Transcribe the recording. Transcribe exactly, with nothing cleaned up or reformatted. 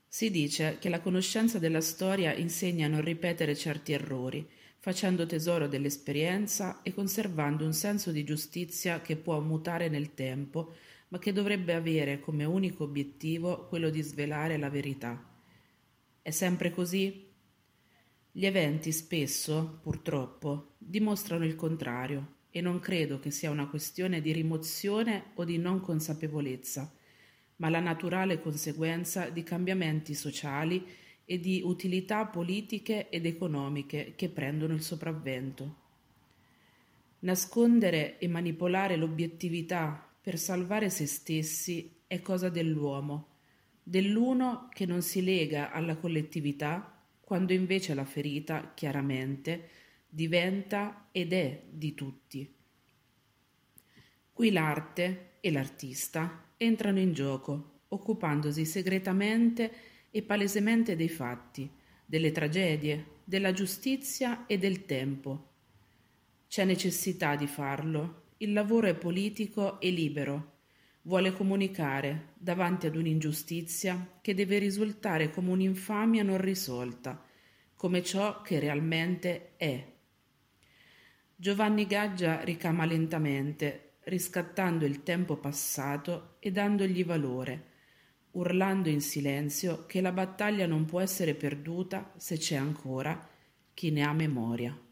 Si dice che la conoscenza della storia insegna a non ripetere certi errori, facendo tesoro dell'esperienza e conservando un senso di giustizia che può mutare nel tempo, ma che dovrebbe avere come unico obiettivo quello di svelare la verità. È sempre così? Gli eventi spesso, purtroppo, dimostrano il contrario e non credo che sia una questione di rimozione o di non consapevolezza, ma la naturale conseguenza di cambiamenti sociali e di utilità politiche ed economiche che prendono il sopravvento. Nascondere e manipolare l'obiettività per salvare se stessi è cosa dell'uomo, dell'uno che non si lega alla collettività, quando invece la ferita, chiaramente, diventa ed è di tutti. Qui l'arte e l'artista entrano in gioco, occupandosi segretamente e palesemente dei fatti, delle tragedie, della giustizia e del tempo. C'è necessità di farlo. Il lavoro è politico e libero. Vuole comunicare davanti ad un'ingiustizia che deve risultare come un'infamia non risolta, come ciò che realmente è. Giovanni Gaggia ricama lentamente, riscattando il tempo passato e dandogli valore, urlando in silenzio che la battaglia non può essere perduta se c'è ancora chi ne ha memoria.